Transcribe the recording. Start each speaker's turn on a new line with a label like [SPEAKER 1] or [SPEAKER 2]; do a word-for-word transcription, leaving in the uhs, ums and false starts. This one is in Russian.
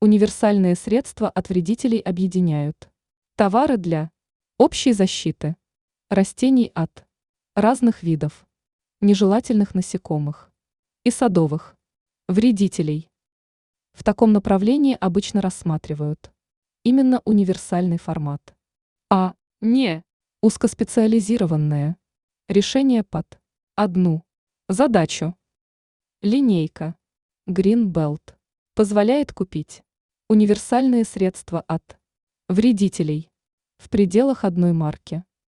[SPEAKER 1] Универсальные средства от вредителей объединяют товары для общей защиты растений от разных видов нежелательных насекомых и садовых вредителей. В таком направлении обычно рассматривают именно универсальный формат, а не узкоспециализированное решение под одну задачу. Линейка Greenbelt позволяет купить универсальные средства от вредителей в пределах одной марки.